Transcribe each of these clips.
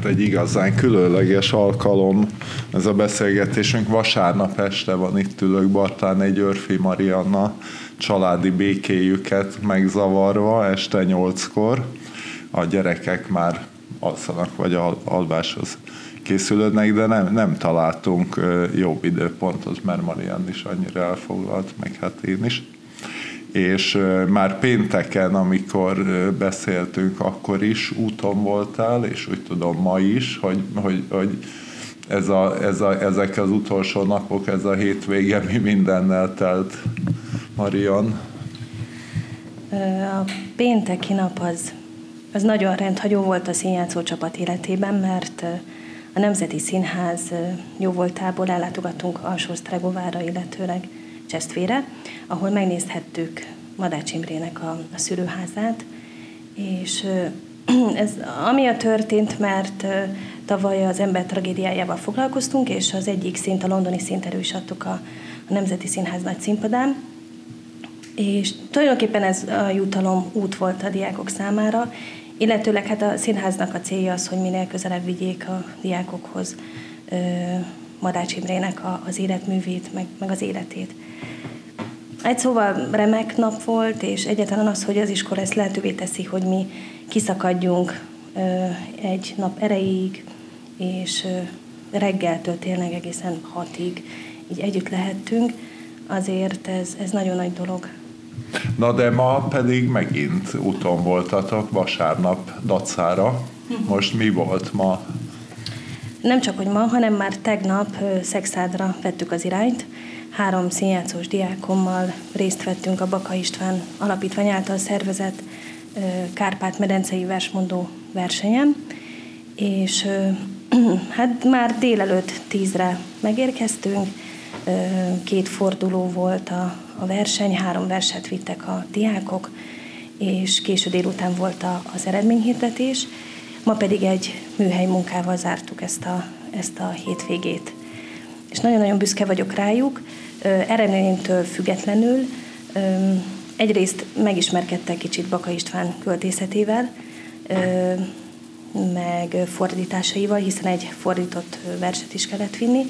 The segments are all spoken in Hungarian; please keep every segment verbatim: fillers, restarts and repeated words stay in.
egy igazán különleges alkalom ez a beszélgetésünk. Vasárnap este van, itt ülök Bartán egy Györfi Marianna családi békéjüket megzavarva este nyolckor. A gyerekek már alszanak, vagy al- alváshoz készülődnek, de nem, nem találtunk jobb időpontot, mert Mariann is annyira elfoglalt, meg hát én is. És már pénteken, amikor beszéltünk, akkor is úton voltál, és úgy tudom ma is, hogy, hogy, hogy ez a, ez a, ezek az utolsó napok, ez a hétvége mi mindennel telt, Mariann? A pénteki nap az, az nagyon rendhagyó volt a színjátszó csapat életében, mert a Nemzeti Színház jóvoltából ellátogattunk Alsó-Sztrágovára, illetőleg Csesztvére, ahol megnézhettük Madács Imrének a, a szülőházát, és ez amiatt történt, mert tavaly az ember tragédiájával foglalkoztunk, és az egyik szint, a londoni szinterő is adtuk a, a Nemzeti Színház nagy színpadán, és tulajdonképpen ez a jutalom út volt a diákok számára, illetőleg hát a színháznak a célja az, hogy minél közelebb vigyék a diákokhoz Madács Imrének a, az életművét, meg, meg az életét. Egy szóval remek nap volt, és egyáltalán az, hogy az iskola ezt lehetővé teszi, hogy mi kiszakadjunk egy nap erejéig, és reggeltől tényleg egészen hatig így együtt lehettünk, azért ez, ez nagyon nagy dolog. Na de ma pedig megint úton voltatok, vasárnap dacára. Most mi volt ma? Nem csak, hogy ma, hanem már tegnap Szexádra vettük az irányt. Három színjátszós diákommal részt vettünk a Baka István Alapítvány által szervezett Kárpát-medencei versmondó versenyen, és hát már délelőtt tízre megérkeztünk, két forduló volt a, a verseny, három verset vittek a diákok, és késő délután volt a, az eredményhirdetés, ma pedig egy műhely munkával zártuk ezt a, ezt a hétvégét. És nagyon-nagyon büszke vagyok rájuk, eredménytől függetlenül. Egyrészt megismerkedtek kicsit Baka István költészetével, meg fordításaival, hiszen egy fordított verset is kellett vinni,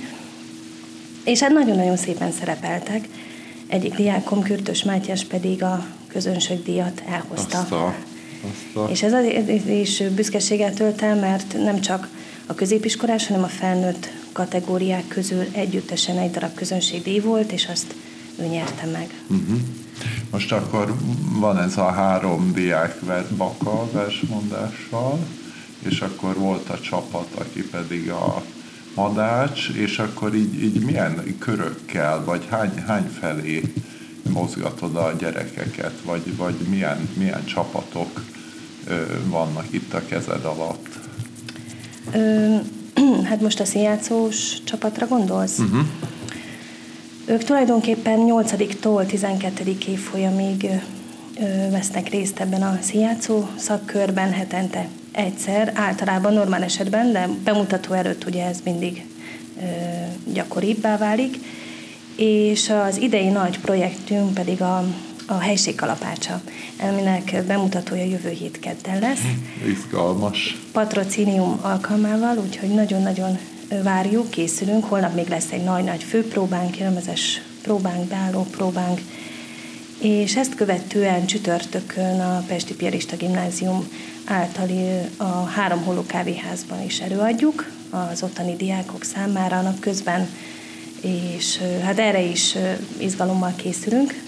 és hát nagyon-nagyon szépen szerepeltek. Egyik diákom, Kürtös Mátyás pedig a közönségdíjat elhozta. Azt a, azt a... És ez azért is büszkeséggel tölt el, mert nem csak a középiskolás, hanem a felnőtt kategóriák közül együttesen egy darab közönségdíj volt, és azt ő nyerte meg. Uh-huh. Most akkor van ez a három diák Baka versmondással, és akkor volt a csapat, aki pedig a Madács, és akkor így, így milyen körökkel, vagy hány, hány felé mozgatod a gyerekeket, vagy, vagy milyen, milyen csapatok ö, vannak itt a kezed alatt? Ö, hát most a színjátszós csapatra gondolsz? Uh-huh. Ők tulajdonképpen nyolcadiktól tizenkettedik évfolyamig ö, vesznek részt ebben a színjátszó szakkörben hetente egyszer, általában normál esetben, de bemutató előtt ugye ez mindig ö, gyakoribbá válik, és az idei nagy projektünk pedig a, a Helységkalapácsa, aminek bemutatója jövő hét kedden lesz. Izgalmas. Patrocínium alkalmával, úgyhogy nagyon-nagyon várjuk, készülünk. Holnap még lesz egy nagy-nagy főpróbánk, jelmezes próbánk, beálló próbánk, és ezt követően csütörtökön a Pesti Piarista Gimnázium általi a Három Holló kávéházban is előadjuk az ottani diákok számára napközben, és hát erre is izgalommal készülünk.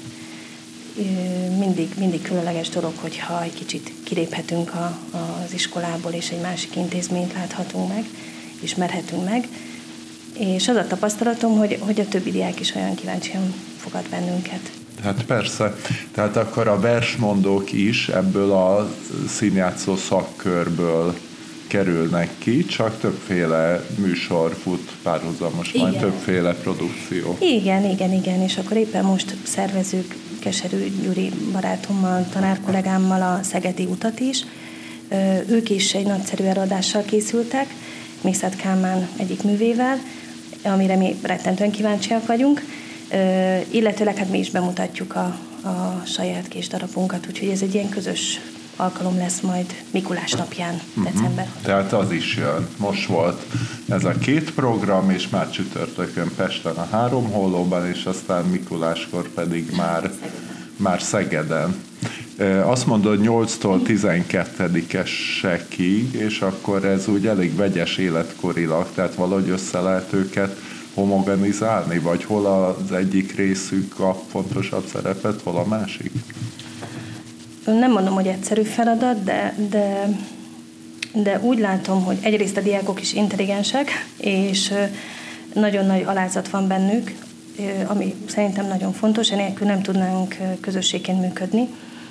Mindig, mindig különleges dolog, hogyha egy kicsit kiléphetünk a, az iskolából, és egy másik intézményt láthatunk meg, ismerhetünk meg. És az a tapasztalatom, hogy, hogy a többi diák is olyan kíváncsian fogad bennünket. Hát persze. Tehát akkor a versmondók is ebből a színjátszó szakkörből kerülnek ki, csak többféle műsor fut párhuzamos, majd többféle produkció. Igen, igen, igen, és akkor éppen most szervezők Keserű Gyuri barátommal, tanárkollégámmal a Szegedi utat is. Ők is egy nagyszerű előadással készültek, Mészet Kálmán egyik művével, amire mi rettentően kíváncsiak vagyunk, illetőleg hát mi is bemutatjuk a, a saját kis darabunkat, úgyhogy ez egy ilyen közös alkalom lesz majd Mikulás napján, uh-huh. december hatodikán. Tehát az is jön. Most volt ez a két program, és már csütörtökön Pesten a Három Hollóban, és aztán Mikuláskor pedig már, már Szegeden. Azt mondod nyolctól tizenkettedisekig, és akkor ez úgy elég vegyes életkorilag, tehát valahogy össze lehet őket homogenizálni, vagy hol az egyik részük kap fontosabb szerepet, hol a másik? Nem mondom, hogy egyszerű feladat, de, de, de úgy látom, hogy egyrészt a diákok is intelligensek, és nagyon nagy alázat van bennük, ami szerintem nagyon fontos, enélkül nem tudnánk közösségként működni.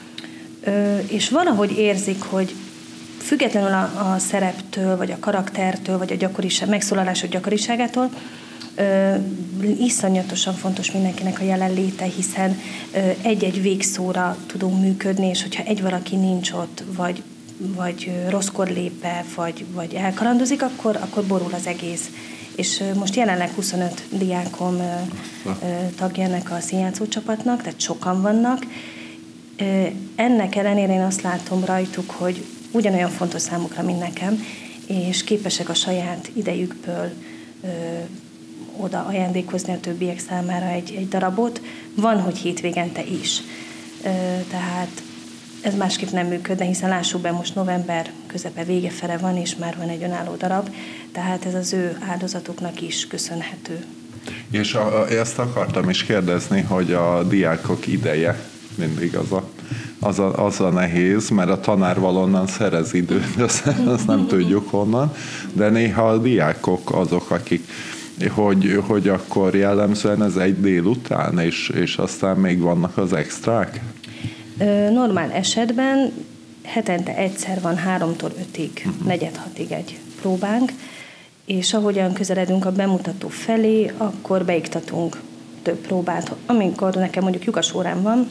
És valahogy érzik, hogy függetlenül a, a szereptől, vagy a karaktertől, vagy a gyakoriság, megszólalások gyakoriságától, Ö, iszonyatosan fontos mindenkinek a jelenléte, hiszen ö, egy-egy végszóra tudunk működni, és hogyha egy valaki nincs ott, vagy, vagy rosszkor lép be, vagy, vagy elkalandozik, akkor, akkor borul az egész. És ö, most jelenleg huszonöt diákom ö, ö, tagja ennek a színjátszó csapatnak, tehát sokan vannak. Ö, ennek ellenére én azt látom rajtuk, hogy ugyanolyan fontos számukra, mint nekem, és képesek a saját idejükből ö, oda ajándékozni a többiek számára egy, egy darabot. Van, hogy hétvégente is. Tehát ez másképp nem működne, hiszen lássuk be, most november közepe vége fele van, és már van egy önálló darab, tehát ez az ő áldozatuknak is köszönhető. És a, ezt akartam is kérdezni, hogy a diákok ideje mindig az a, az a, az a nehéz, mert a tanár valonnan szerez időt, azt, azt nem tudjuk honnan, de néha a diákok azok, akik Hogy, hogy akkor jellemzően ez egy délután, és, és aztán még vannak az extrák? Normál esetben hetente egyszer van háromtól ötig, uh-huh. negyed hatig egy próbánk, és ahogyan közeledünk a bemutató felé, akkor beiktatunk több próbát. Amikor nekem mondjuk lyukas órám van,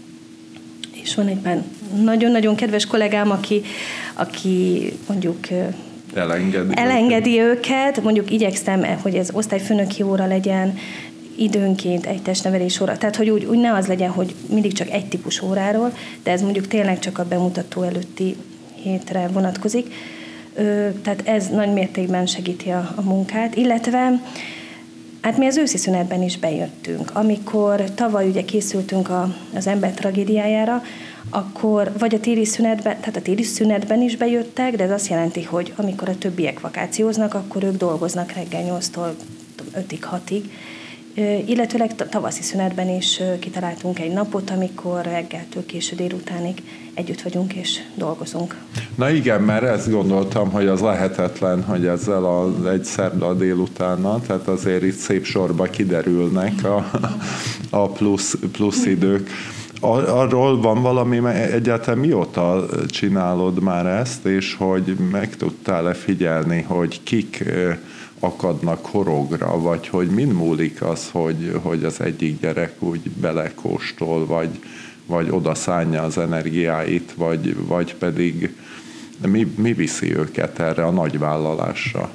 és van egyben nagyon-nagyon kedves kollégám, aki, aki mondjuk Elengedi, elengedi őket. őket. Mondjuk igyekszem, hogy ez osztályfőnöki óra legyen, időnként egy testnevelés óra. Tehát, hogy úgy, úgy ne az legyen, hogy mindig csak egy típus óráról, de ez mondjuk tényleg csak a bemutató előtti hétre vonatkozik. Tehát ez nagy mértékben segíti a, a munkát, illetve hát mi az őszi szünetben is bejöttünk. Amikor tavaly ugye készültünk a, az ember tragédiájára, akkor vagy a téli szünetben, tehát a téli szünetben is bejöttek, de ez azt jelenti, hogy amikor a többiek vakációznak, akkor ők dolgoznak reggel nyolctól ötig, hatig. Illetőleg tavaszi szünetben is kitaláltunk egy napot, amikor reggeltől késő délutánig együtt vagyunk és dolgozunk. Na igen, mert ezt gondoltam, hogy az lehetetlen, hogy ezzel az egy szerda délutánnal, tehát azért itt szép sorba kiderülnek a, a plusz, plusz idők. Arról van valami, egyáltalán mióta csinálod már ezt, és hogy meg tudtál-e figyelni, hogy kik akadnak horogra, vagy hogy mind múlik az, hogy, hogy az egyik gyerek úgy belekóstol, vagy, vagy oda szánja az energiáit, vagy, vagy pedig mi, mi viszi őket erre a nagy vállalásra?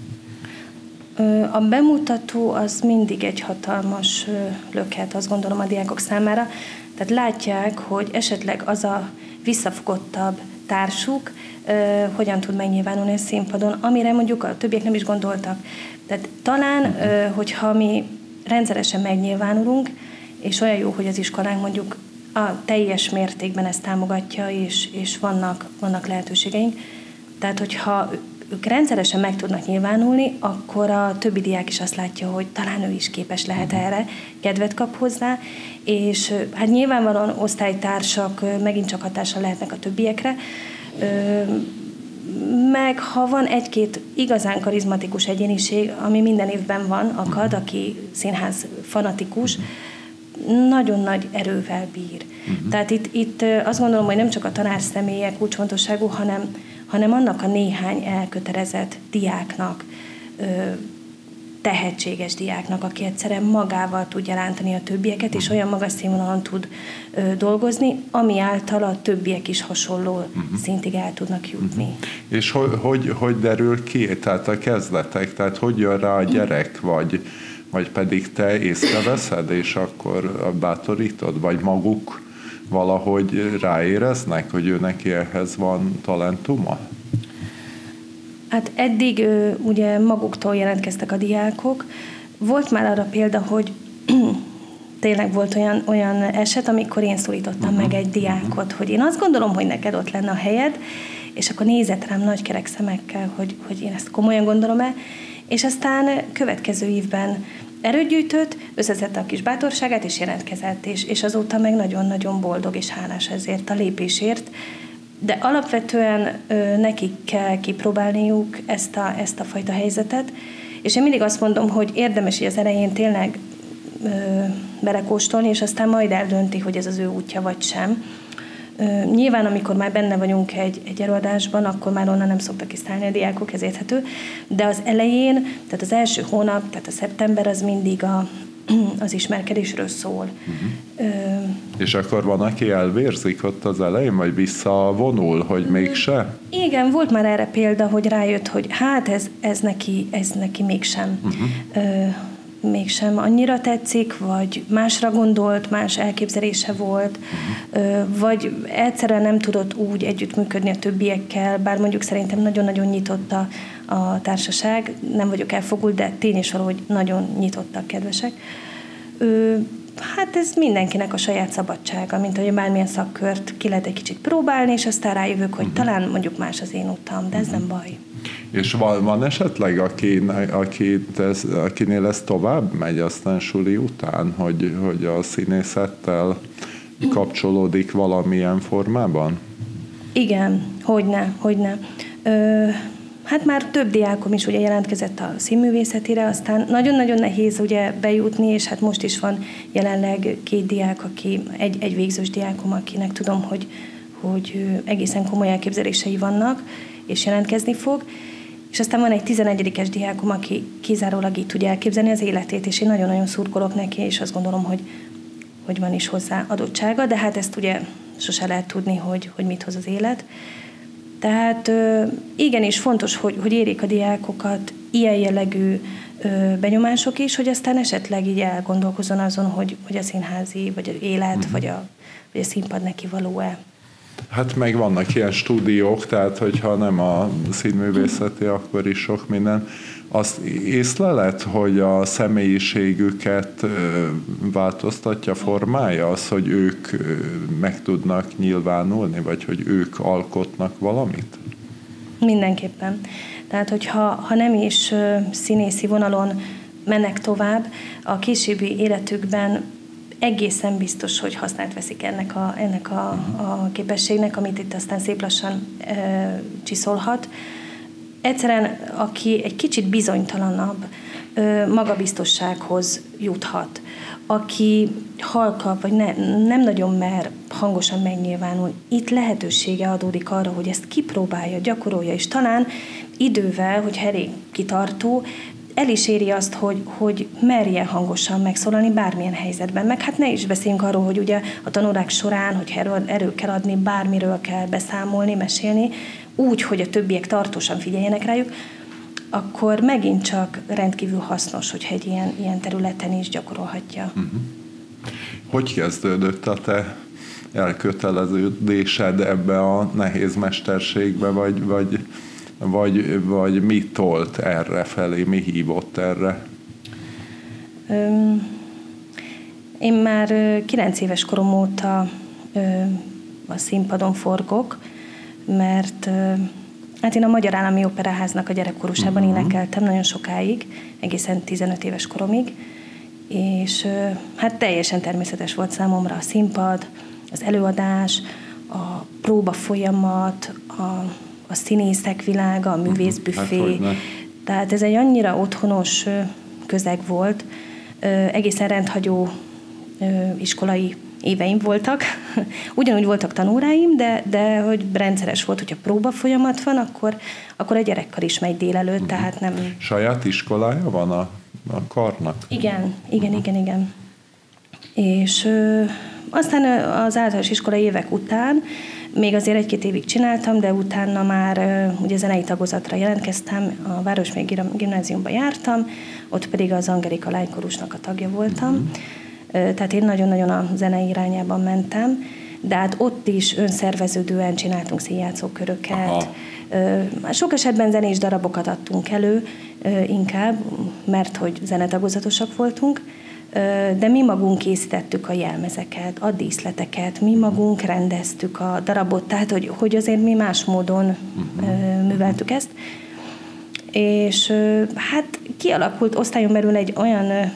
A bemutató az mindig egy hatalmas löket, azt gondolom a diákok számára. Tehát látják, hogy esetleg az a visszafogottabb társuk uh, hogyan tud megnyilvánulni a színpadon, amire mondjuk a többiek nem is gondoltak. Tehát talán, uh, hogyha mi rendszeresen megnyilvánulunk, és olyan jó, hogy az iskolánk mondjuk a teljes mértékben ezt támogatja, és, és vannak, vannak lehetőségeink. Tehát, hogyha ők rendszeresen meg tudnak nyilvánulni, akkor a többi diák is azt látja, hogy talán ő is képes lehet erre, kedvet kap hozzá, és hát nyilvánvalóan osztálytársak megint csak hatással lehetnek a többiekre, meg ha van egy-két igazán karizmatikus egyéniség, ami minden évben van, akad, aki színház fanatikus, nagyon nagy erővel bír. Uh-huh. Tehát itt, itt azt gondolom, hogy nem csak a tanár személye kulcsfontosságú, hanem, hanem annak a néhány elkötelezett diáknak, tehetséges diáknak, aki egyszerűen magával tudja rántani a többieket, és olyan magas színvonalon tud dolgozni, ami által a többiek is hasonló uh-huh. szintig el tudnak jutni. Uh-huh. És hogy, hogy, hogy derül ki? Tehát a kezdetek, tehát hogy jön rá a gyerek, vagy vagy pedig te észreveszed, és akkor bátorítod, vagy maguk valahogy ráéreznek, hogy ő neki ehhez van talentuma? Hát eddig ugye maguktól jelentkeztek a diákok. Volt már arra példa, hogy tényleg volt olyan, olyan eset, amikor én szólítottam uh-huh. meg egy diákot, uh-huh. hogy én azt gondolom, hogy neked ott lenne a helyed, és akkor nézett rám nagy kerek szemekkel, hogy, hogy én ezt komolyan gondolom-e, és aztán következő évben erőt gyűjtött, összeszedte a kis bátorságát, és jelentkezett, és, és azóta meg nagyon-nagyon boldog és hálás ezért a lépésért. De alapvetően ö, nekik kell kipróbálniuk ezt a, ezt a fajta helyzetet, és én mindig azt mondom, hogy érdemes így az elején tényleg ö, belekóstolni, és aztán majd eldönti, hogy ez az ő útja vagy sem. Ö, nyilván, amikor már benne vagyunk egy, egy előadásban, akkor már onnan nem szoktak kiszállni a diákok, ez érthető, de az elején, tehát az első hónap, tehát a szeptember az mindig a, az ismerkedésről szól. Uh-huh. Ö, És akkor van, aki elvérzik ott az elején, vagy visszavonul, hogy mégse? Igen, volt már erre példa, hogy rájött, hogy hát ez, ez, neki, ez neki mégsem, uh-huh. ö, mégsem annyira tetszik, vagy másra gondolt, más elképzelése volt, uh-huh. ö, vagy egyszerűen nem tudott úgy együttműködni a többiekkel, bár mondjuk szerintem nagyon-nagyon nyitott a, a társaság, nem vagyok elfogult, de tény és való, hogy nagyon nyitottak, kedvesek. Ö, Hát ez mindenkinek a saját szabadsága, mint hogy bármilyen szakkört ki lehet egy kicsit próbálni, és aztán rájövök, hogy uh-huh. talán mondjuk más az én utam, de ez uh-huh. nem baj. És van, van esetleg, aki, aki ez, akinél ez tovább megy aztán suli után, hogy, hogy a színészettel kapcsolódik valamilyen formában? Igen, hogyne, hogyne. Ö, Hát már több diákom is ugye jelentkezett a színművészetire, aztán nagyon-nagyon nehéz ugye bejutni, és hát most is van jelenleg két diák, aki, egy, egy végzős diákom, akinek tudom, hogy, hogy egészen komoly elképzelései vannak, és jelentkezni fog. És aztán van egy tizenegyedikes diákom, aki kizárólag így tudja elképzelni az életét, és én nagyon-nagyon szurkolok neki, és azt gondolom, hogy, hogy van is hozzá adottsága, de hát ezt ugye sose lehet tudni, hogy, hogy mit hoz az élet. Tehát igenis fontos, hogy, hogy érjék a diákokat ilyen jellegű benyomások is, hogy aztán esetleg így elgondolkozzon azon, hogy, hogy a színházi, vagy az élet, uh-huh. vagy, a, vagy a színpad neki való-e. Hát meg vannak ilyen stúdiók, tehát hogyha nem a színművészeti, uh-huh. akkor is sok minden. Azt észlelet, hogy a személyiségüket változtatja, formája az, hogy ők meg tudnak nyilvánulni, vagy hogy ők alkotnak valamit? Mindenképpen. Tehát, hogyha ha nem is színészi vonalon mennek tovább, a későbbi életükben egészen biztos, hogy használt veszik ennek a, ennek a, a képességnek, amit itt aztán szép lassan e, csiszolhat. Egyszerűen, aki egy kicsit bizonytalanabb, magabiztossághoz juthat, aki halkabb, vagy ne, nem nagyon mer hangosan megnyilvánul, itt lehetősége adódik arra, hogy ezt kipróbálja, gyakorolja, és talán idővel, hogy elég kitartó, el is éri azt, hogy, hogy merje hangosan megszólalni bármilyen helyzetben. Meg hát ne is beszéljünk arról, hogy ugye a tanórák során, hogy erről kell adni, bármiről kell beszámolni, mesélni, úgy, hogy a többiek tartósan figyeljenek rájuk, akkor megint csak rendkívül hasznos, hogyha egy ilyen, ilyen területen is gyakorolhatja. Uh-huh. Hogy kezdődött a te elköteleződésed ebbe a nehéz mesterségbe, vagy, vagy, vagy, vagy mi tolt erre felé, mi hívott erre? Um, én már kilenc éves korom óta um, a színpadon forgok, mert hát én a Magyar Állami Operaháznak a gyerekkorusában uh-huh. énekeltem nagyon sokáig, egészen tizenöt éves koromig, és hát teljesen természetes volt számomra a színpad, az előadás, a próba folyamat, a, a színészek világa, a művészbüfé. Hát, tehát ez egy annyira otthonos közeg volt, egészen rendhagyó iskolai éveim voltak. Ugyanúgy voltak tanóráim, de, de hogy rendszeres volt, hogyha próba folyamat van, akkor, akkor a gyerekkar is megy délelőtt, uh-huh. tehát nem... Saját iskolája van a, a karnak? Igen, igen, uh-huh. igen, igen. És ö, aztán az általános iskolai évek után még azért egy-két évig csináltam, de utána már ö, ugye zenei tagozatra jelentkeztem, a Városméri Gimnáziumba jártam, ott pedig az Angelika lánykorusnak a tagja voltam. Uh-huh. Tehát én nagyon-nagyon a zenei irányában mentem, de hát ott is önszerveződően csináltunk színjátszóköröket. Aha. Sok esetben zenés darabokat adtunk elő, inkább, mert hogy zenetagozatosak voltunk, de mi magunk készítettük a jelmezeket, a díszleteket, mi magunk rendeztük a darabot, tehát hogy, hogy azért mi más módon uh-huh. műveltük ezt. És hát kialakult osztályon belül egy olyan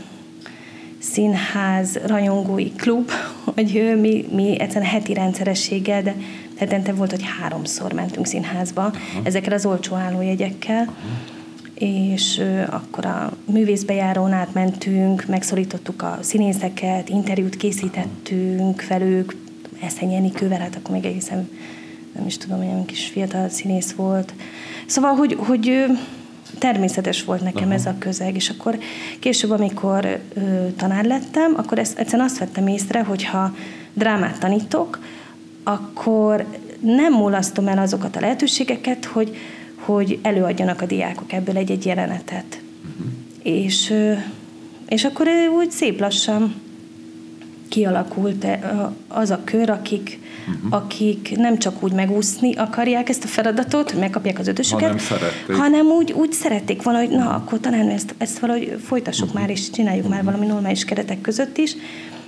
színház rajongói klub, hogy mi, mi egyszerűen heti rendszerességgel, de hetente volt, hogy háromszor mentünk színházba, uh-huh. ezekkel az olcsó állójegyekkel, uh-huh. és akkor a művészbejárón átmentünk, megszólítottuk a színészeket, interjút készítettünk velük, Eszeny Enikővel, hát akkor még egészen nem is tudom, olyan kis fiatal színész volt. Szóval, hogy, hogy természetes volt nekem Aha. ez a közeg, és akkor később, amikor ö, tanár lettem, akkor ezt, egyszerűen azt vettem észre, hogyha drámát tanítok, akkor nem mulasztom el azokat a lehetőségeket, hogy, hogy előadjanak a diákok ebből egy-egy jelenetet. Uh-huh. És, ö, és akkor úgy szép lassan kialakult az a kör, akik, uh-huh. akik nem csak úgy megúszni akarják ezt a feladatot, hogy megkapják az ötösöket, hanem, hanem úgy, úgy szerették valahogy, na, akkor talán ezt, ezt valahogy folytassuk uh-huh. már, és csináljuk uh-huh. már valami normális keretek között is.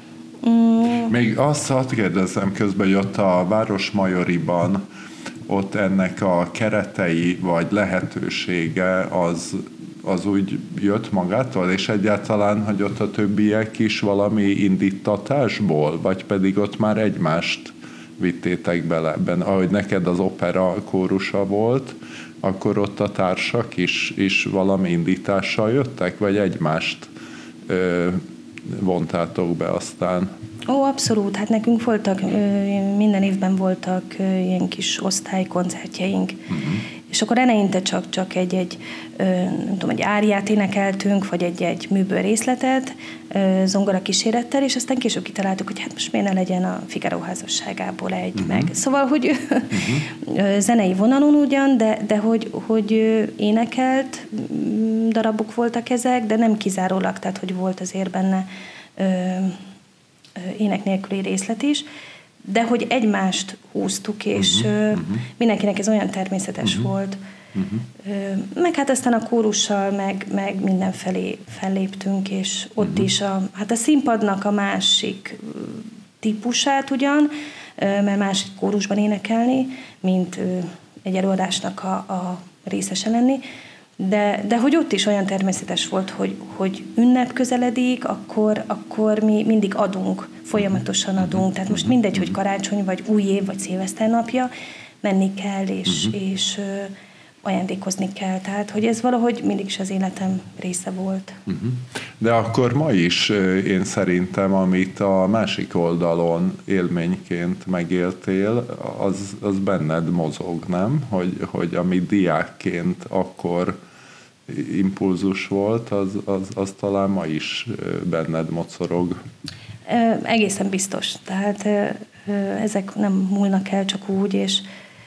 Mm. Még azt hadd kérdezzem, közben jött a Városmajoriban, ott ennek a keretei, vagy lehetősége az az úgy jött magától, és egyáltalán, hogy ott a többiek is valami indítatásból, vagy pedig ott már egymást vittétek bele ebben. Ahogy neked az opera kórusa volt, akkor ott a társak is, is valami indítással jöttek, vagy egymást ö, vontátok be aztán? Ó, abszolút. Hát nekünk voltak, minden évben voltak ilyen kis osztálykoncertjeink, uh-huh. és akkor eleinte csak, csak egy-egy, nem tudom, egy áriát énekeltünk, vagy egy-egy műből részletet, zongora kísérettel, és aztán később kitaláltuk, hogy hát most miért ne legyen a Figaro házasságából egy uh-huh. meg. Szóval, hogy uh-huh. zenei vonalon ugyan, de, de hogy, hogy énekelt darabok voltak ezek, de nem kizárólag, tehát hogy volt azért benne ének nélküli részlet is, de hogy egymást húztuk, és uh-huh, uh-huh. mindenkinek ez olyan természetes uh-huh. volt. Uh-huh. Meg hát aztán a kórussal, meg, meg mindenfelé felléptünk, és ott uh-huh. is a, hát a színpadnak a másik típusát ugyan, mert másik kórusban énekelni, mint egy előadásnak a, a részese lenni, De, de hogy ott is olyan természetes volt, hogy, hogy ünnep közeledik, akkor, akkor mi mindig adunk, folyamatosan adunk. Tehát most mindegy, hogy karácsony, vagy új év, vagy szilveszter napja, menni kell, és, uh-huh. és ö, ajándékozni kell. Tehát, hogy ez valahogy mindig is az életem része volt. Uh-huh. De akkor ma is én szerintem, amit a másik oldalon élményként megéltél, az, az benned mozog, nem? Hogy, hogy ami diákként akkor impulzus volt, az, az, az talán ma is benned mocorog. Egészen biztos. Tehát ezek nem múlnak el csak úgy, és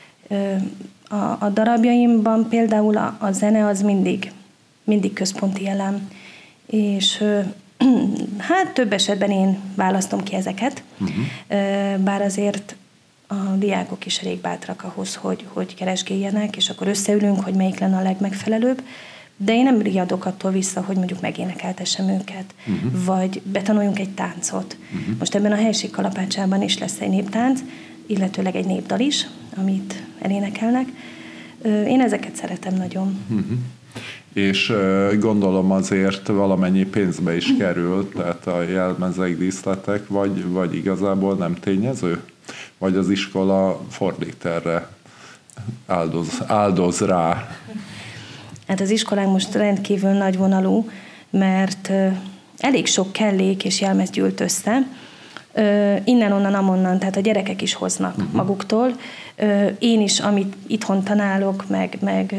a, a darabjaimban például a, a zene az mindig, mindig központi elem, és hát több esetben én választom ki ezeket, uh-huh. bár azért a diákok is elég bátrak ahhoz, hogy, hogy keresgéljenek, és akkor összeülünk, hogy melyik lenne a legmegfelelőbb, de én nem riadok attól vissza, hogy mondjuk megénekeltessem őket, uh-huh. vagy betanuljunk egy táncot. Uh-huh. Most ebben a helység kalapácsában is lesz egy néptánc, illetőleg egy népdal is, amit elénekelnek. Én ezeket szeretem nagyon. Uh-huh. És gondolom azért valamennyi pénzbe is került, tehát a jelmezek, díszletek, vagy, vagy igazából nem tényező? Vagy az iskola fordít erre, áldoz, áldoz rá? Hát az iskolánk most rendkívül nagyvonalú, mert elég sok kellék és jelmez gyűlt össze. Innen, onnan, amonnan, tehát a gyerekek is hoznak uh-huh. maguktól. Én is, amit itthon tanálok, meg, meg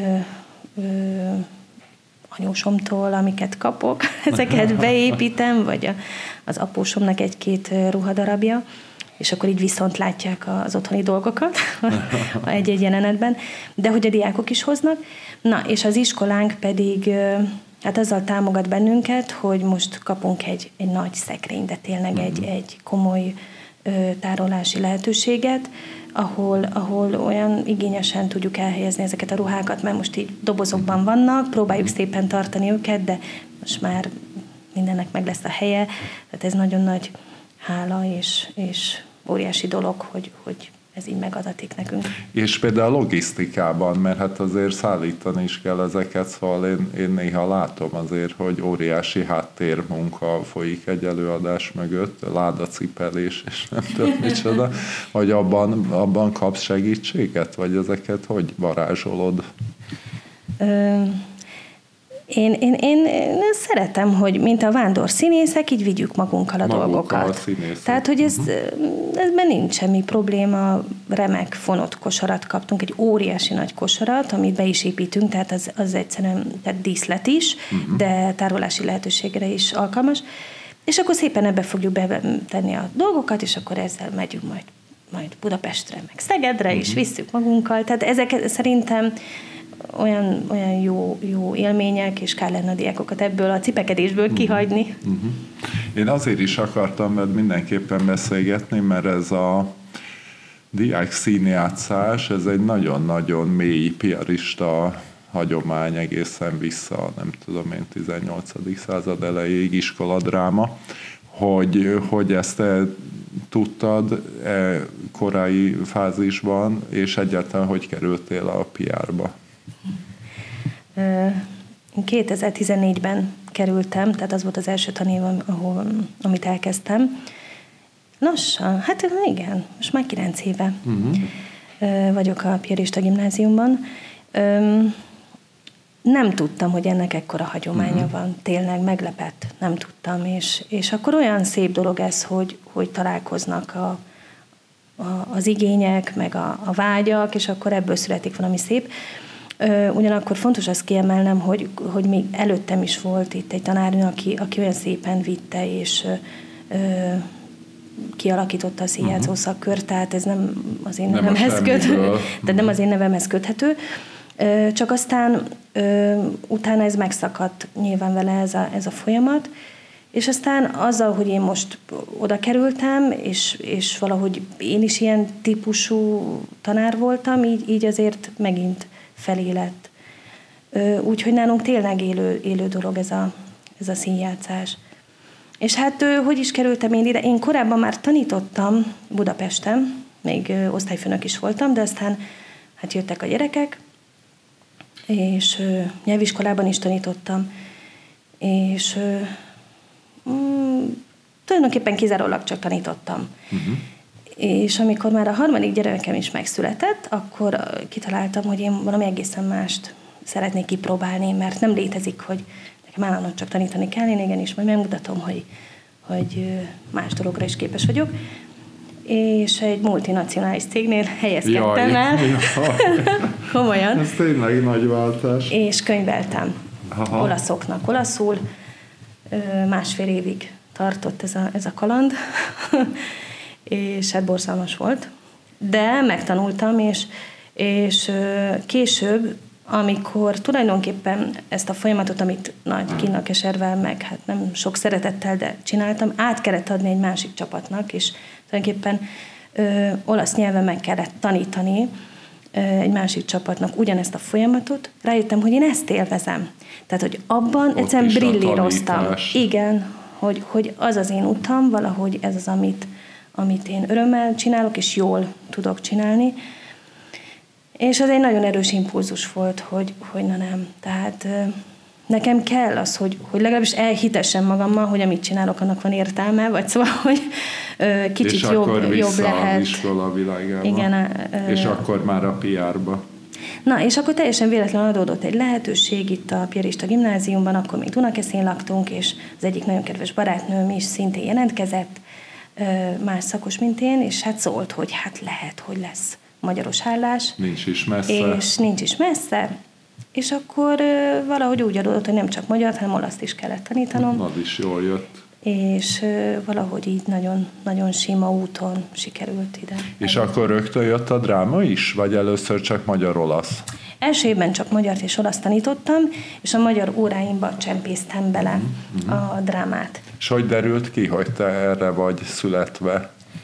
anyósomtól, amiket kapok, ezeket beépítem, vagy a, az apósomnak egy-két ruhadarabja, és akkor így viszont látják az otthoni dolgokat egy-egy jelenetben, de hogy a diákok is hoznak. Na, és az iskolánk pedig hát azzal támogat bennünket, hogy most kapunk egy, egy nagy szekrény, de tényleg egy, egy komoly tárolási lehetőséget, ahol, ahol olyan igényesen tudjuk elhelyezni ezeket a ruhákat, mert most így dobozokban vannak, próbáljuk szépen tartani őket, de most már mindennek meg lesz a helye. Tehát ez nagyon nagy hála és, és óriási dolog, hogy, hogy ez így megadatik nekünk. És például a logisztikában, mert hát azért szállítani is kell ezeket, szóval én, én néha látom azért, hogy óriási háttérmunka folyik egy előadás mögött, ládacipelés, és nem tudom micsoda, hogy abban, abban kapsz segítséget, vagy ezeket hogy varázsolod? Ö, én, én, én, én szeretem, hogy mint a vándor színészek, így vigyük magunkkal a Magukkal dolgokat. A színészek. Tehát, hogy ez, ezben nincs semmi probléma, remek fonott kosarat kaptunk, egy óriási nagy kosarat, amit be is építünk, tehát az, az egyszerűen tehát díszlet is, uh-huh. de tárolási lehetőségre is alkalmas. És akkor szépen ebbe fogjuk betenni a dolgokat, és akkor ezzel megyünk majd, majd Budapestre, meg Szegedre, uh-huh. és visszük magunkkal. Tehát ezek szerintem olyan, olyan jó, jó élmények, és kár lenne a diákokat ebből a cipekedésből uh-huh. kihagyni. Uh-huh. Én azért is akartam veled mindenképpen beszélgetni, mert ez a diák színjátszás, ez egy nagyon-nagyon mély piarista hagyomány egészen vissza, nem tudom én, tizennyolcadik század elejéig, iskoladráma, hogy, hogy ezt te tudtad e korai fázisban, és egyáltalán hogy kerültél a piárba? kétezer-tizennégyben kerültem, tehát az volt az első tanév, ahol, amit elkezdtem. Lassan, hát igen, most már kilenc éve uh-huh. vagyok a piarista gimnáziumban. Nem tudtam, hogy ennek ekkora hagyománya uh-huh. van. Tényleg meglepett, nem tudtam. És, és akkor olyan szép dolog ez, hogy, hogy találkoznak a, a, az igények, meg a, a vágyak, és akkor ebből születik valami szép. Ugyanakkor fontos azt kiemelnem, hogy, hogy még előttem is volt itt egy tanárnő, aki, aki olyan szépen vitte, és ö, kialakította a színjátszó szakkört, tehát ez nem az én nem nevemhez köthető. Tehát nem az én nevemhez köthető. Csak aztán ö, utána ez megszakadt nyilván vele ez a, ez a folyamat, és aztán azzal, hogy én most oda kerültem, és, és valahogy én is ilyen típusú tanár voltam, így, így azért megint felé lett. Úgyhogy nálunk tényleg élő, élő dolog ez a, ez a színjátszás. És hát hogy is kerültem én ide? Én korábban már tanítottam Budapesten, még osztályfőnök is voltam, de aztán hát jöttek a gyerekek, és nyelviskolában is tanítottam, és mm, tulajdonképpen kizárólag csak tanítottam. Uh-huh. És amikor már a harmadik gyerekem is megszületett, akkor kitaláltam, hogy én valami egészen mást szeretnék kipróbálni, mert nem létezik, hogy nekem állandóan csak tanítani kell, én igenis majd megmutatom, hogy, hogy más dologra is képes vagyok. És egy multinacionális cégnél helyezkedtem Jaj, el. Komolyan. Ez tényleg nagy váltás. És könyveltem Aha. olaszoknak olaszul. Másfél évig tartott ez a, ez a kaland. És hát borzalmas volt. De megtanultam, és, és később, amikor tulajdonképpen ezt a folyamatot, amit nagy kínlelkeservel, meg hát nem sok szeretettel, de csináltam, át kellett adni egy másik csapatnak, és tulajdonképpen ö, olasz nyelven meg kellett tanítani ö, egy másik csapatnak ugyanezt a folyamatot. Rájöttem, hogy én ezt élvezem. Tehát, hogy abban Ott egyszerűen brillíroztam. Igen, hogy, hogy az az én utam, valahogy ez az, amit, amit én örömmel csinálok, és jól tudok csinálni. És az egy nagyon erős impulzus volt, hogy, hogy na nem. Tehát nekem kell az, hogy, hogy legalábbis elhitessem magammal, hogy amit csinálok, annak van értelme, vagy szóval, hogy kicsit és jobb, akkor jobb lehet. És iskola világába. Igen, a, és akkor már a pé er-ba. Na, és akkor teljesen véletlenül adódott egy lehetőség itt a piarista gimnáziumban, akkor még Dunakeszin laktunk, és az egyik nagyon kedves barátnőm is szintén jelentkezett, más szakos, mint én, és hát szólt, hogy hát lehet, hogy lesz magyaros állás. Nincs is messze. És nincs is messze. És akkor ö, valahogy úgy adódott, hogy nem csak magyar, hanem olaszt is kellett tanítanom. Az is jól jött. És ö, valahogy így nagyon, nagyon sima úton sikerült ide. És elég. Akkor rögtön jött a dráma is? Vagy először csak magyar-olasz? Első évben csak magyart és olaszt tanítottam, és a magyar óráimba csempésztem bele mm-hmm. a drámát. És hogy derült ki, hogy te erre vagy születve?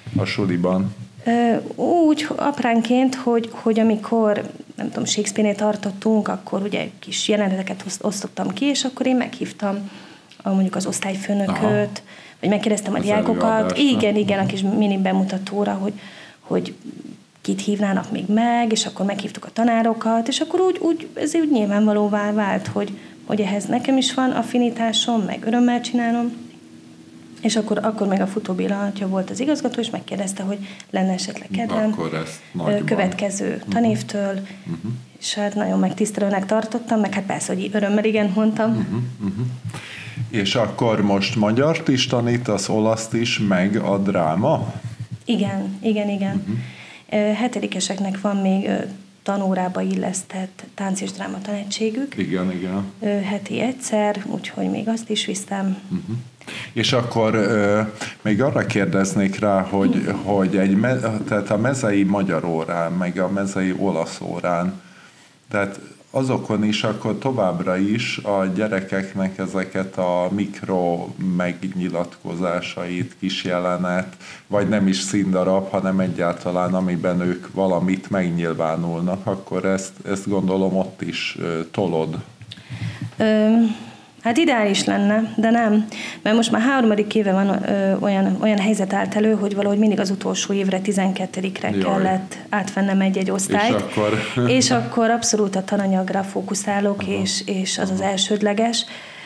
a suliban? Úgy apránként, hogy, hogy amikor, nem tudom, Shakespeare-nél tartottunk, akkor ugye kis jeleneteket osztottam ki, és akkor én meghívtam a, mondjuk az osztályfőnököt, aha, vagy megkérdeztem a diákokat, igen, igen, a kis mini bemutatóra, hogy, hogy kit hívnának még meg, és akkor meghívtuk a tanárokat, és akkor úgy, úgy ez úgy nyilvánvalóvá vált, hogy, hogy ehhez nekem is van affinitásom, meg örömmel csinálom. És akkor, akkor meg a Futó Béla atya volt az igazgató, és megkérdezte, hogy lenne esetleg kedvem következő tanévtől, uh-huh. és hát nagyon megtisztelőnek tartottam, meg hát persze, hogy örömmel igen mondtam. Uh-huh, uh-huh. És akkor most magyart is tanítasz, olaszt is, meg a dráma? Igen, igen, igen. Uh-huh. Hetedikeseknek van még tanórába illesztett tánc és dráma tanegységük. Igen, igen. Heti egyszer, úgyhogy még azt is visztem. Uh-huh. És akkor euh, még arra kérdeznék rá, hogy, hogy egy me, tehát a mezei magyar órán, meg a mezei olasz órán, tehát azokon is akkor továbbra is a gyerekeknek ezeket a mikro megnyilatkozásait, kis jelenet, vagy nem is színdarab, hanem egyáltalán amiben ők valamit megnyilvánulnak, akkor ezt, ezt gondolom ott is ö, tolod. Um. Hát ideális lenne, de nem. Mert most már harmadik éve van ö, olyan, olyan helyzet állt elő, hogy valahogy mindig az utolsó évre, tizenkettedikre Jaj. kellett átvennem egy-egy osztályt. És akkor, és akkor abszolút a tananyagra fókuszálok, aha, és, és az aha. az elsődleges.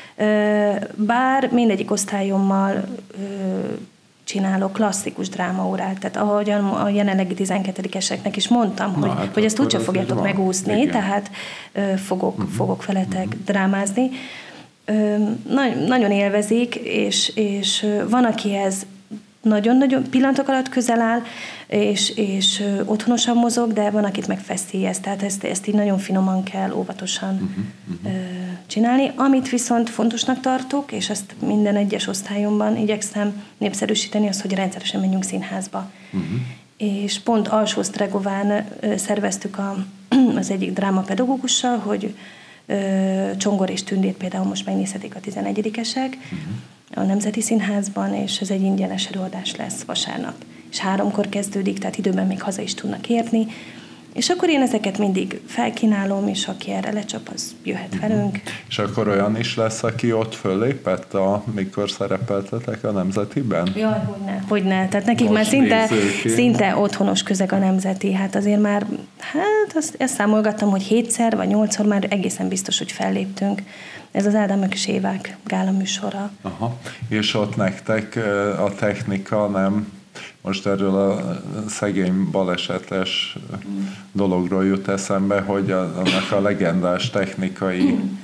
Bár mindegyik osztályommal ö, csinálok klasszikus drámaórát, tehát ahogyan a jelenlegi tizenkettedikeseknek is mondtam, Na, hogy, hát hogy ezt úgyse fogjátok van. megúszni, igen. tehát ö, fogok, uh-huh. fogok veletek uh-huh. drámázni. Nagyon, nagyon élvezik, és, és van, akihez nagyon-nagyon pillanatok alatt közel áll, és, és otthonosan mozog, de van, akit megfeszélyez, tehát ezt, ezt így nagyon finoman kell, óvatosan uh-huh, uh-huh. csinálni. Amit viszont fontosnak tartok, és ezt minden egyes osztályomban igyekszem népszerűsíteni, az, hogy rendszeresen menjünk színházba. Uh-huh. És pont Alsó-Sztregován szerveztük a, az egyik drámapedagógussal, hogy Csongor és Tündét például most megnézhetik a tizenegyedikesek uh-huh. a Nemzeti Színházban, és ez egy ingyenes előadás lesz vasárnap. És háromkor kezdődik, tehát időben még haza is tudnak érni. És akkor én ezeket mindig felkínálom, és aki erre lecsap, az jöhet uh-huh. velünk. És akkor olyan is lesz, aki ott föllépett, amikor szerepeltetek a Nemzetiben? Jaj, hogyne, hogyne. Tehát nekik most már szinte, szinte otthonos közeg a Nemzeti. Hát azért már, hát azt, ezt számolgattam, hogy hétszer vagy nyolcszor már egészen biztos, hogy felléptünk. Ez az Ádám és Évák gála műsora. Aha. És ott nektek a technika nem... Most erről a szegény balesetes mm. dologról jut eszembe, hogy annak a legendás technikai mm.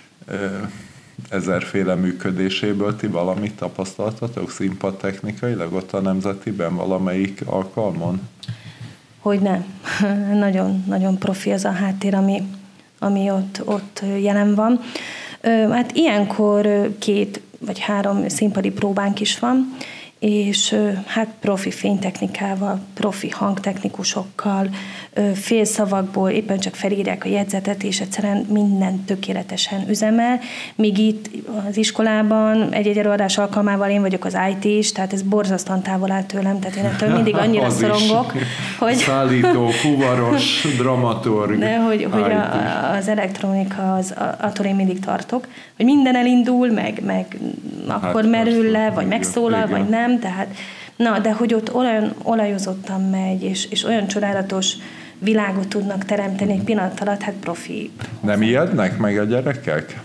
ezerféle működéséből ti valamit tapasztaltatok színpad technikailag ott a Nemzetiben valamelyik alkalmon? Hogy nem. Nagyon, nagyon profi az a háttér, ami, ami ott, ott jelen van. Hát ilyenkor két vagy három színpadi próbánk is van, és hát profi fénytechnikával, profi hangtechnikusokkal, félszavakból éppen csak felírják a jegyzetet, és egyszerűen minden tökéletesen üzemel, míg itt az iskolában egy-egy előadás alkalmával én vagyok az í té-s, tehát ez borzasztóan távol áll tőlem, tehát én ettől mindig annyira szorongok, hogy... Szállító, fuvaros, dramaturg. De hogy, hogy a, az elektronika, az, attól én mindig tartok, hogy minden elindul, meg, meg akkor hát, merül le, vagy megszólal, igen. vagy nem, tehát na, de hogy ott olyan olajozottan megy, és, és olyan csodálatos világot tudnak teremteni egy pillanat alatt, hát profi. Nem ijednek meg a gyerekek?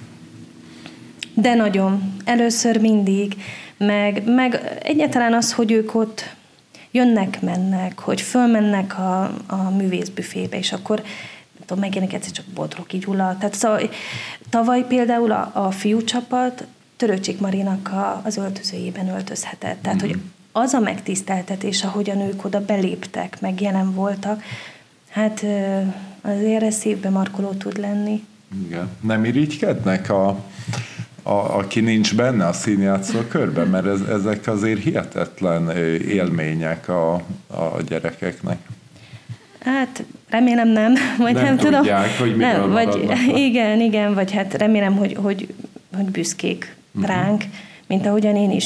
De nagyon. Először mindig. Meg, meg egyáltalán az, hogy ők ott jönnek-mennek, hogy fölmennek a, a művészbüfébe, és akkor tudom, megjelenik egyszer csak Bodrogi Gyula. Tehát szóval, tavaly például a, a fiúcsapat Törőcsik Marinak a, az öltözőjében öltözhetett. Tehát, mm-hmm. hogy az a megtiszteltetés, ahogyan ők oda beléptek, meg jelen voltak, hát azért ez szívbe markoló tud lenni. Igen. Nem irigykednek, a, a, aki nincs benne a színjátszó körben, mert ez, ezek azért hihetetlen élmények a, a gyerekeknek. Hát remélem nem, vagy nem, nem tudom. Tudják, hogy miről vagy, igen, igen, vagy hát remélem, hogy, hogy, hogy büszkék mm-hmm. ránk, mint ahogyan én is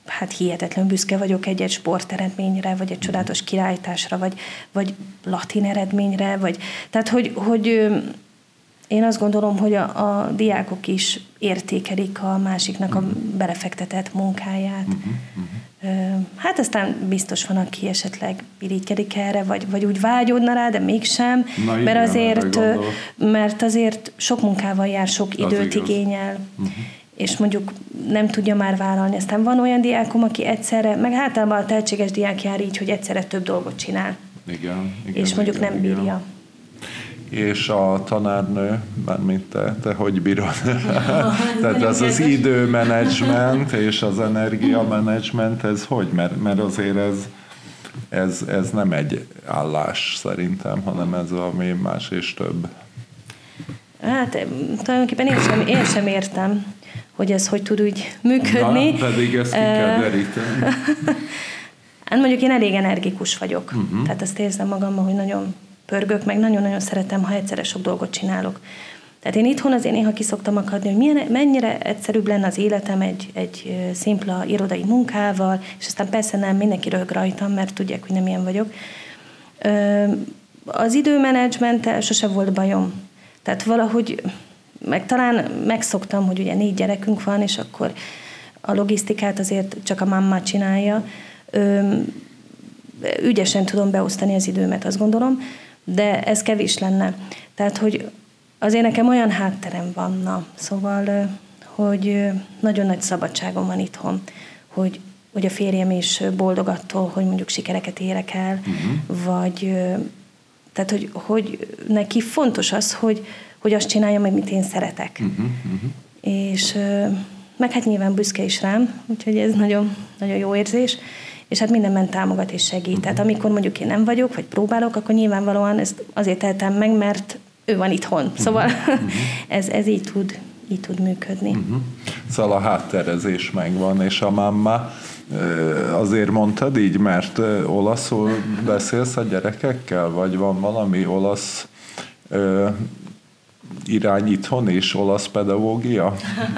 hát hihetetlen büszke vagyok egy-egy sporteredményre, vagy egy csodálatos királytásra, vagy, vagy latin eredményre, vagy, tehát hogy, hogy én azt gondolom, hogy a, a diákok is értékelik a másiknak a belefektetett munkáját. Uh-huh, uh-huh. Hát aztán biztos van, aki esetleg irigykedik erre, vagy, vagy úgy vágyódna rá, de mégsem, Na, mert, igen, azért, mert azért sok munkával jár, sok az időt igaz. igényel, uh-huh. és mondjuk nem tudja már vállalni. Aztán van olyan diákom, aki egyszerre, meg általában a tehetséges diák jár így, hogy egyszerre több dolgot csinál. Igen, igen, és mondjuk igen, nem bírja. Igen. És a tanárnő, mármint te, te hogy bírod? Tehát az az időmenedzsment és az energiamenedzsment, ez hogy? Mert, mert azért ez, ez, ez nem egy állás szerintem, hanem ez valami más és több. Hát tulajdonképpen én sem, én sem értem, hogy ez hogy tud úgy működni. Na, pedig ezt ki kell deríteni. Hát mondjuk én elég energikus vagyok. Uh-huh. Tehát azt érzem magamban, hogy nagyon pörgök, meg nagyon-nagyon szeretem, ha egyszerre sok dolgot csinálok. Tehát én itthon azért néha ki szoktam akadni, hogy milyen, mennyire egyszerűbb lenne az életem egy, egy szimpla irodai munkával, és aztán persze nem, mindenki röhög rajtam, mert tudják, hogy nem ilyen vagyok. Az időmenedzsmenttel sose volt bajom. Tehát valahogy, meg talán megszoktam, hogy ugye négy gyerekünk van, és akkor a logisztikát azért csak a mamma csinálja. Ügyesen tudom beosztani az időmet, azt gondolom, de ez kevés lenne. Tehát, hogy azért nekem olyan hátterem van, na, szóval, hogy nagyon nagy szabadságom van itthon, hogy, hogy a férjem is boldog attól, hogy mondjuk sikereket érek el, uh-huh. vagy tehát, hogy, hogy neki fontos az, hogy, hogy azt csináljam, amit én szeretek. Uh-huh, uh-huh. És meg hát nyilván büszke is rám, úgyhogy ez nagyon, nagyon jó érzés. És hát mindenben támogat és segít. Uh-huh. Tehát amikor mondjuk én nem vagyok, vagy próbálok, akkor nyilvánvalóan ezt azért tehetem meg, mert ő van itthon. Szóval uh-huh. ez, ez így tud, így tud működni. Uh-huh. Szóval a hátterezés megvan, és a mamma azért mondtad így, mert olaszul beszélsz a gyerekekkel, vagy van valami olasz ö, irány itthon és olasz pedagógia?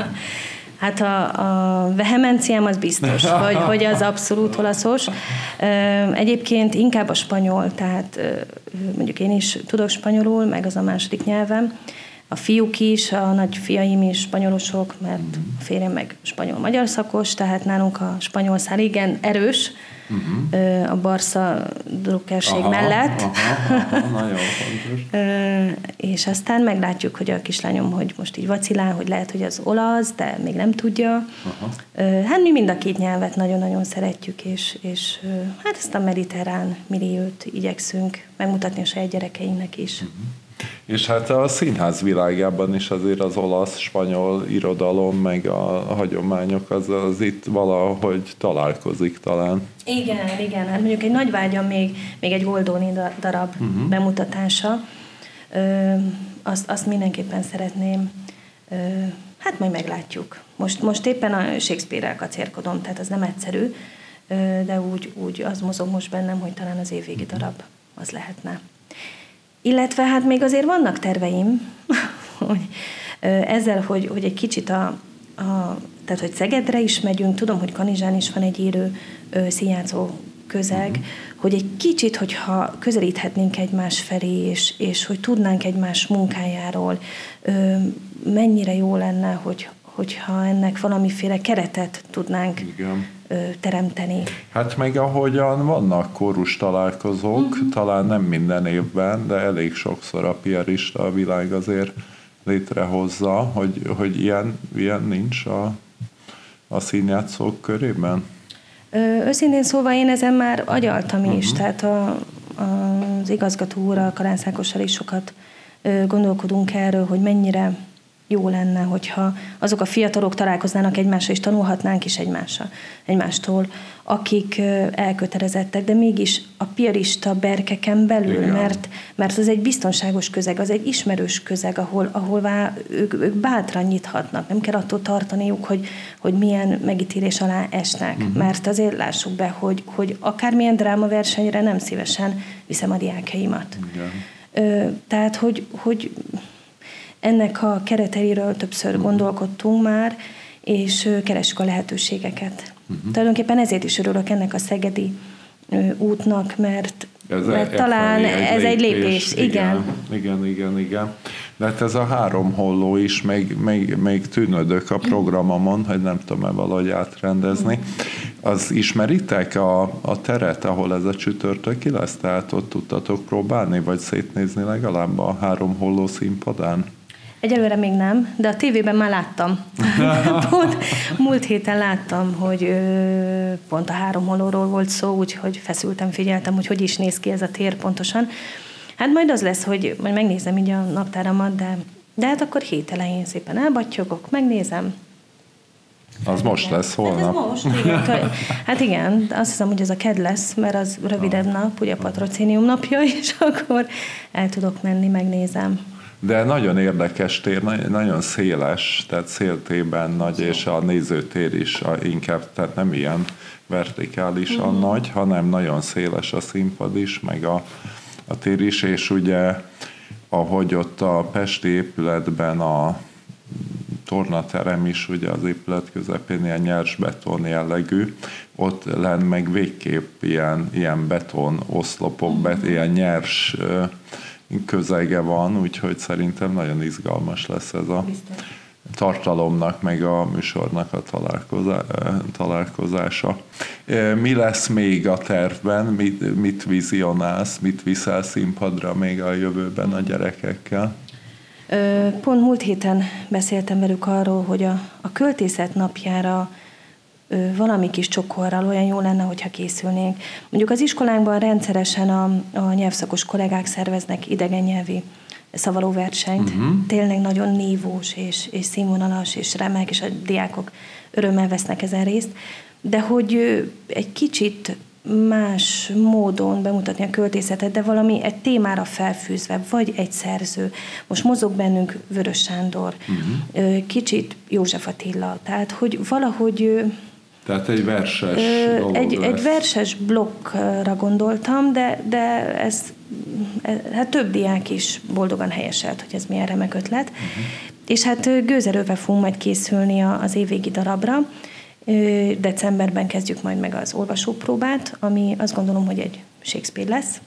Hát a, a vehemenciám az biztos, hogy, hogy az abszolút olaszos. Egyébként inkább a spanyol, tehát mondjuk én is tudok spanyolul, meg az a második nyelvem. A fiúk is, a nagyfiaim is spanyolosok, mert a férjem meg spanyol-magyar szakos, tehát nálunk a spanyol szál igen erős, uh-huh. a Barca drukkerség aha, mellett. Aha, aha, nagyon fontos. És aztán meglátjuk, hogy a kislányom, hogy most így vacilál, hogy lehet, hogy az olasz, de még nem tudja. Aha. Hát mi mind a két nyelvet nagyon-nagyon szeretjük, és, és hát ezt a mediterrán milliót igyekszünk megmutatni a saját gyerekeinknek is. Uh-huh. És hát a színház világában is azért az olasz-spanyol irodalom, meg a hagyományok, az, az itt valahogy találkozik talán. Igen, igen. Hát mondjuk egy nagy vágyam még, még egy Goldoni darab uh-huh. bemutatása. Ö, azt, azt mindenképpen szeretném. Ö, hát majd meglátjuk. Most, most éppen a Shakespeare-rel kacérkodom, tehát az nem egyszerű, ö, de úgy, úgy az mozog most bennem, hogy talán az évvégi darab az lehetne. Illetve hát még azért vannak terveim, hogy ezzel, hogy, hogy egy kicsit a, a, tehát hogy Szegedre is megyünk, tudom, hogy Kanizsán is van egy élő színjátszó közeg, uh-huh. hogy egy kicsit, hogyha közelíthetnénk egymás felé, és, és hogy tudnánk egymás munkájáról, mennyire jó lenne, hogy, hogyha ennek valamiféle keretet tudnánk Igen. teremteni. Hát meg ahogyan vannak kórus találkozók, uh-huh. talán nem minden évben, de elég sokszor a piarista a világ azért létrehozza, hogy, hogy ilyen, ilyen nincs a, a színjátszók körében. Őszintén szóval én ezen már agyaltam is, uh-huh. tehát a, a, az igazgató úrral, Kalánsz Ákossal is sokat gondolkodunk erről, hogy mennyire jó lenne, hogyha azok a fiatalok találkoznának egymással, és tanulhatnánk is egymással, egymástól, akik elkötelezettek, de mégis a piarista berkeken belül, mert, mert az egy biztonságos közeg, az egy ismerős közeg, ahol, ahová ők, ők bátran nyithatnak. Nem kell attól tartaniuk, hogy, hogy milyen megítélés alá esnek, uh-huh. mert azért lássuk be, hogy, hogy akármilyen drámaversenyre nem szívesen viszem a diákjaimat. Ö, tehát, hogy, hogy ennek a kereteiről többször gondolkodtunk már, és keressük a lehetőségeket. Uh-huh. Tulajdonképpen ezért is örülök ennek a szegedi útnak, mert, ez mert e, talán egy ez lépés, egy lépés. Igen. Igen, igen, igen, igen. De hát ez a három holló is, még, még, még tűnödök a programomon, hogy nem tudom-e valahogy átrendezni. Az ismeritek a, a teret, ahol ez a csütörtöki lesz? Tehát ott tudtatok próbálni, vagy szétnézni legalább a három holló színpadán? Egyelőre még nem, de a tévében már láttam. Pont múlt héten láttam, hogy ö, pont a három hollóról volt szó, úgyhogy feszültem, figyeltem, hogy hogy is néz ki ez a tér pontosan. Hát majd az lesz, hogy majd megnézem így a naptáramat, de, de hát akkor hét elején szépen elbattyogok, megnézem. Az most lesz, holnap. Hát ez most, igen. Hát igen, azt hiszem, hogy ez a kedd lesz, mert az rövidebb nap, ugye a patrocínium napja, és akkor el tudok menni, megnézem. De nagyon érdekes tér, nagyon széles, tehát széltében nagy, és a nézőtér is inkább, tehát nem ilyen vertikálisan mm. nagy, hanem nagyon széles a színpad is, meg a, a tér is, és ugye ahogy ott a pesti épületben a tornaterem is, ugye az épület közepén ilyen nyers beton jellegű, ott lenn meg végképp ilyen, ilyen beton oszlopok, mm. bet, ilyen nyers közege van, úgyhogy szerintem nagyon izgalmas lesz ez a Biztos. tartalomnak, meg a műsornak a találkozása. Mi lesz még a tervben? Mit, mit vizionálsz, mit viszel színpadra még a jövőben a gyerekekkel? Pont múlt héten beszéltem velük arról, hogy a, a költészet napjára valami kis csokorral olyan jó lenne, hogyha készülnénk. Mondjuk az iskolánkban rendszeresen a, a nyelvszakos kollégák szerveznek idegen nyelvi szavalóversenyt. Uh-huh. Tényleg nagyon nívós és, és színvonalas és remek, és a diákok örömmel vesznek ezen részt. De hogy egy kicsit más módon bemutatni a költészetet, de valami egy témára felfűzve, vagy egy szerző. Most mozog bennünk Vörös Sándor, uh-huh. kicsit József Attila, tehát hogy valahogy... Tehát egy verses dolog egy, lesz. egy verses blokkra gondoltam, de, de ez, hát több diák is boldogan helyeselt, hogy ez milyen remek ötlet. Uh-huh. És hát gőzerővel fogunk majd készülni az évvégi darabra. Decemberben kezdjük majd meg az olvasópróbát, ami azt gondolom, hogy egy Shakespeare lesz.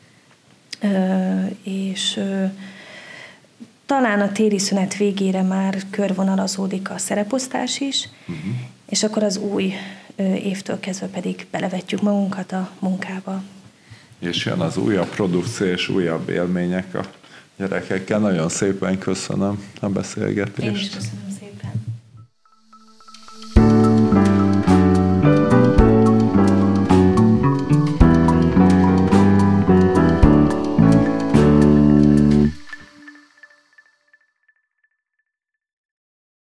És talán a téli szünet végére már körvonalazódik a szereposztás is, uh-huh. és akkor az új évtől kezdve pedig belevetjük magunkat a munkába. És jön az újabb produkció és újabb élmények a gyerekekkel. Nagyon szépen köszönöm a beszélgetést. Én is köszönöm.